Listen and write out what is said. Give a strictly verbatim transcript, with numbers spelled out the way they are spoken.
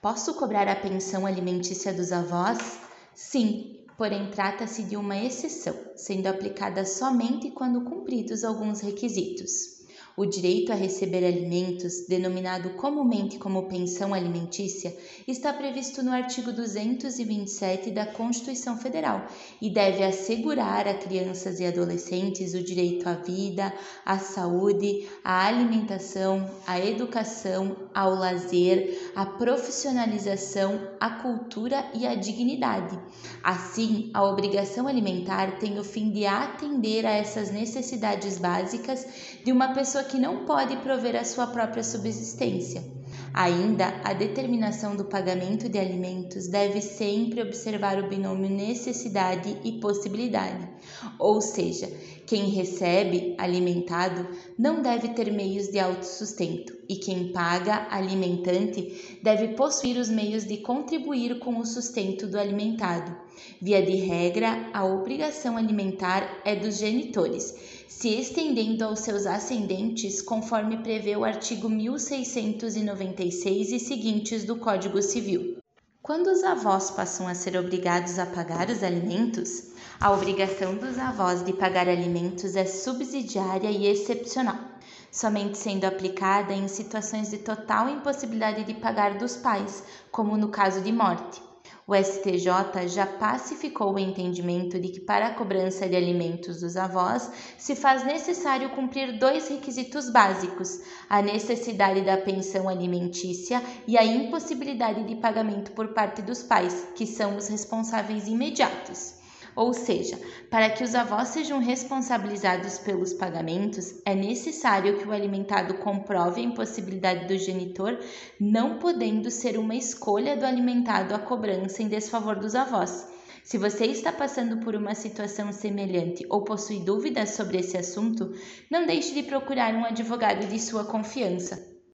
Posso cobrar a pensão alimentícia dos avós? Sim, porém trata-se de uma exceção, sendo aplicada somente quando cumpridos alguns requisitos. O direito a receber alimentos, denominado comumente como pensão alimentícia, está previsto no artigo duzentos e vinte e sete da Constituição Federal e deve assegurar a crianças e adolescentes o direito à vida, à saúde, à alimentação, à educação, ao lazer, à profissionalização, à cultura e à dignidade. Assim, a obrigação alimentar tem o fim de atender a essas necessidades básicas de uma pessoa que não pode prover a sua própria subsistência. Ainda, a determinação do pagamento de alimentos deve sempre observar o binômio necessidade e possibilidade, ou seja, quem recebe, alimentado, não deve ter meios de autossustento e quem paga, alimentante, deve possuir os meios de contribuir com o sustento do alimentado. Via de regra, a obrigação alimentar é dos genitores, se estendendo aos seus ascendentes, conforme prevê o artigo mil seiscentos e noventa e seis e seguintes do Código Civil. Quando os avós passam a ser obrigados a pagar os alimentos, a obrigação dos avós de pagar alimentos é subsidiária e excepcional, somente sendo aplicada em situações de total impossibilidade de pagar dos pais, como no caso de morte. O S T J já pacificou o entendimento de que para a cobrança de alimentos dos avós se faz necessário cumprir dois requisitos básicos: a necessidade da pensão alimentícia e a impossibilidade de pagamento por parte dos pais, que são os responsáveis imediatos. Ou seja, para que os avós sejam responsabilizados pelos pagamentos, é necessário que o alimentado comprove a impossibilidade do genitor, não podendo ser uma escolha do alimentado a cobrança em desfavor dos avós. Se você está passando por uma situação semelhante ou possui dúvidas sobre esse assunto, não deixe de procurar um advogado de sua confiança.